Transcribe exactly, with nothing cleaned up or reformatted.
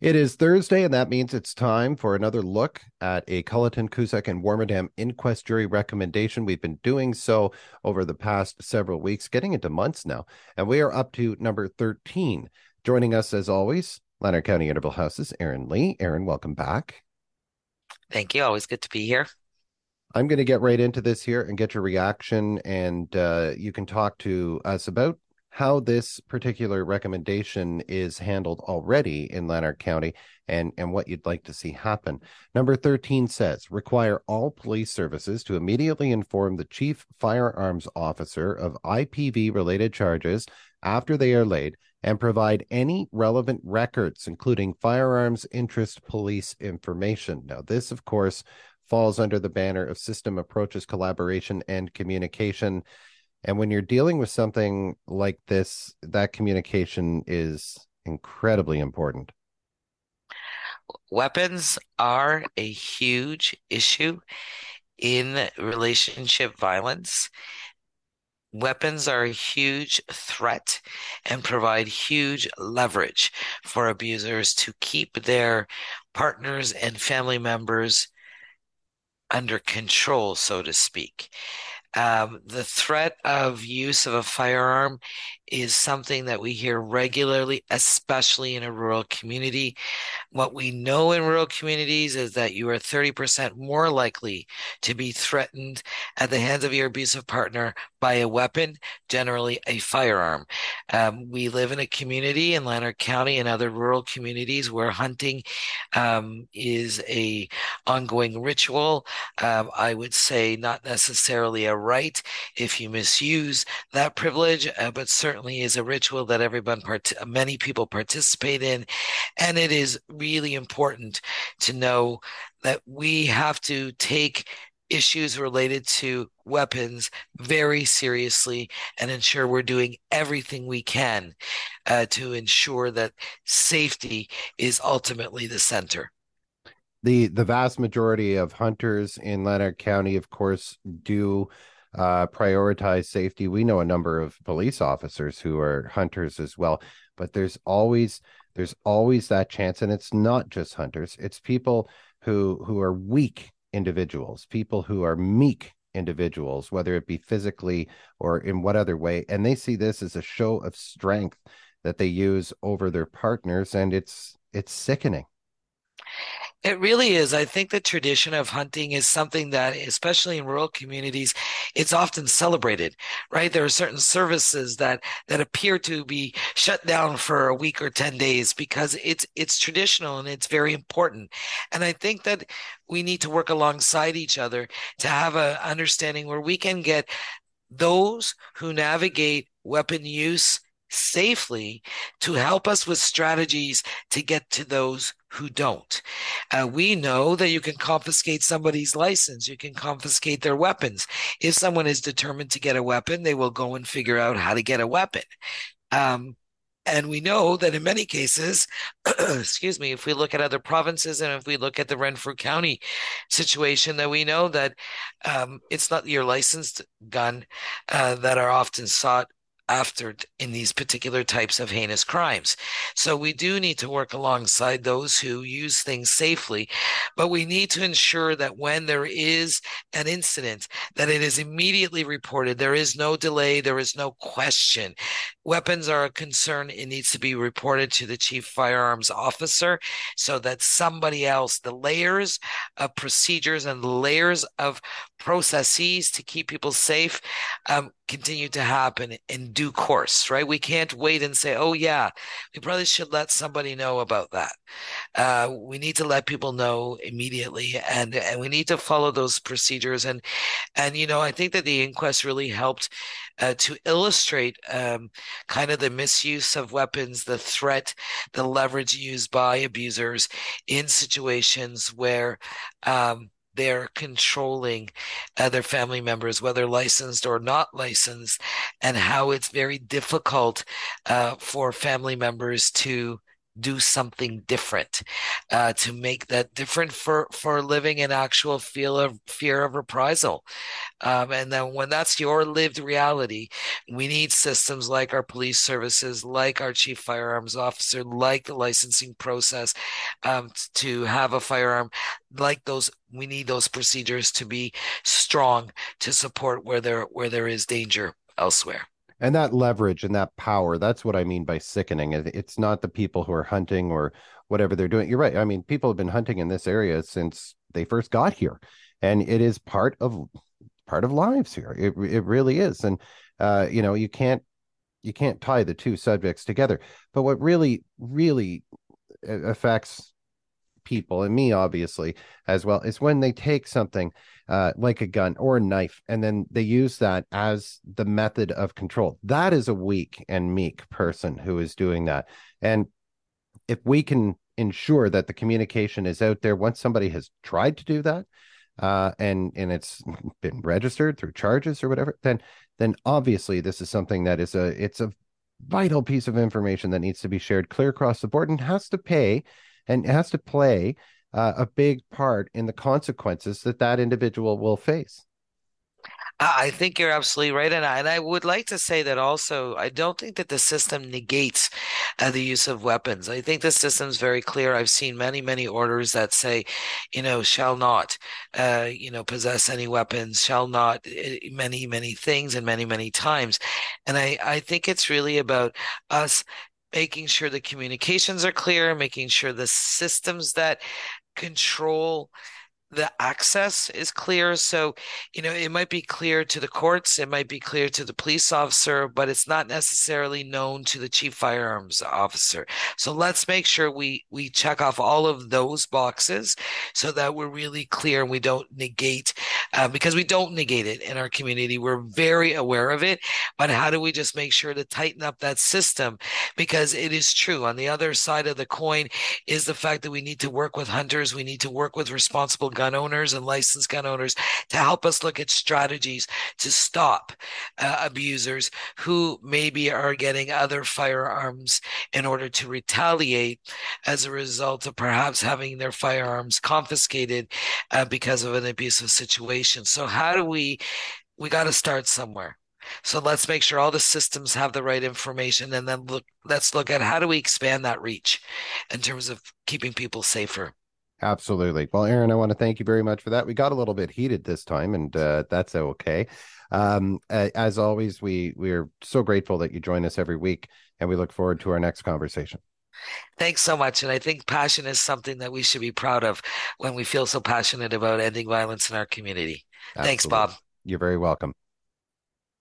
It is Thursday, and that means it's time for another look at a Culleton, Cusack, and Warmerdam inquest jury recommendation. We've been doing so over the past several weeks, getting into months now, and we are up to number thirteen. Joining us, as always, Lanark County Interval House's Aaron Lee. Aaron, welcome back. Thank you. Always good to be here. I'm going to get right into this here and get your reaction, and uh, you can talk to us about how this particular recommendation is handled already in Lanark County and, and what you'd like to see happen. Number thirteen says require all police services to immediately inform the chief firearms officer of I P V related charges after they are laid and provide any relevant records, including firearms interest police information. Now, this, of course, falls under the banner of system approaches, collaboration, and communication. And when you're dealing with something like this, that communication is incredibly important. Weapons are a huge issue in relationship violence. Weapons are a huge threat and provide huge leverage for abusers to keep their partners and family members under control, so to speak. Um, the threat of use of a firearm is something that we hear regularly, especially in a rural community. What we know in rural communities is that you are thirty percent more likely to be threatened at the hands of your abusive partner by a weapon, generally a firearm. Um, we live in a community in Lanark County and other rural communities where hunting um, is a ongoing ritual. Um, I would say not necessarily a right if you misuse that privilege, uh, but certainly is a ritual that everyone, part- many people participate in. And it is really important to know that we have to take issues related to weapons very seriously and ensure we're doing everything we can uh, to ensure that safety is ultimately the center. The the vast majority of hunters in Lanark County, of course, do uh, prioritize safety. We know a number of police officers who are hunters as well, but there's always there's always that chance, and it's not just hunters. It's people who who are weak individuals, people who are meek individuals, whether it be physically or in what other way, and they see this as a show of strength that they use over their partners, and it's it's sickening. It really is. I think the tradition of hunting is something that, especially in rural communities, it's often celebrated, right? There are certain services that that appear to be shut down for a week or ten days because it's it's traditional and it's very important. And I think that we need to work alongside each other to have a understanding where we can get those who navigate weapon use safely to help us with strategies to get to those who don't. Uh, we know that you can confiscate somebody's license, you can confiscate their weapons. If someone is determined to get a weapon, they will go and figure out how to get a weapon. Um, and we know that in many cases, excuse me, if we look at other provinces and if we look at the Renfrew County situation, that we know that um, it's not your licensed gun uh, that are often sought after in these particular types of heinous crimes. So we do need to work alongside those who use things safely, but we need to ensure that when there is an incident, that it is immediately reported. There is no delay. There is no question. Weapons are a concern. It needs to be reported to the chief firearms officer so that somebody else, the layers of procedures and the layers of processes to keep people safe um, continue to happen in due course, right? We can't wait and say, oh, yeah, we probably should let somebody know about that. Uh, we need to let people know immediately, and and we need to follow those procedures. And and you know, I think that the inquest really helped uh, to illustrate um, kind of the misuse of weapons, the threat, the leverage used by abusers in situations where um, they're controlling uh, their family members, whether licensed or not licensed, and how it's very difficult uh, for family members to do something different, uh, to make that different for for living an actual feel of fear of reprisal. Um, and then when that's your lived reality, we need systems like our police services, like our chief firearms officer, like the licensing process, um, to have a firearm, like those. We need those procedures to be strong to support where there where there is danger elsewhere. And that leverage and that power, that's what I mean by sickening. It's not the people who are hunting or whatever they're doing. You're right. I mean, people have been hunting in this area since they first got here. And it is part of part of lives here. It it really is. And uh, you know, you can't you can't tie the two subjects together. But what really, really uh, affects people and me obviously as well is when they take something uh, like a gun or a knife and then they use that as the method of control. That is a weak and meek person who is doing that. And if we can ensure that the communication is out there once somebody has tried to do that, uh, and and it's been registered through charges or whatever, then then obviously this is something that is a it's a vital piece of information that needs to be shared clear across the board and has to pay and has to play uh, a big part in the consequences that that individual will face. I I think you're absolutely right. And I, and I would like to say that also, I don't think that the system negates uh, the use of weapons. I think the system's very clear. I've seen many, many orders that say, you know, shall not, uh, you know, possess any weapons, shall not, uh, many, many things and many, many times. And I, I think it's really about us making sure the communications are clear, making sure the systems that control the access is clear. So, you know, it might be clear to the courts, it might be clear to the police officer, but it's not necessarily known to the chief firearms officer. So let's make sure we we check off all of those boxes so that we're really clear and we don't negate, uh, because we don't negate it in our community. We're very aware of it, but how do we just make sure to tighten up that system? Because it is true. On the other side of the coin is the fact that we need to work with hunters, we need to work with responsible gun owners and licensed gun owners to help us look at strategies to stop uh, abusers who maybe are getting other firearms in order to retaliate as a result of perhaps having their firearms confiscated uh, because of an abusive situation. So how do we, we got to start somewhere. So let's make sure all the systems have the right information and then look, let's look at how do we expand that reach in terms of keeping people safer. Absolutely. Well, Aaron, I want to thank you very much for that. We got a little bit heated this time, and uh, that's okay. Um, as always, we we're so grateful that you join us every week, and we look forward to our next conversation. Thanks so much. And I think passion is something that we should be proud of when we feel so passionate about ending violence in our community. Thanks, Absolutely. Bob. You're very welcome.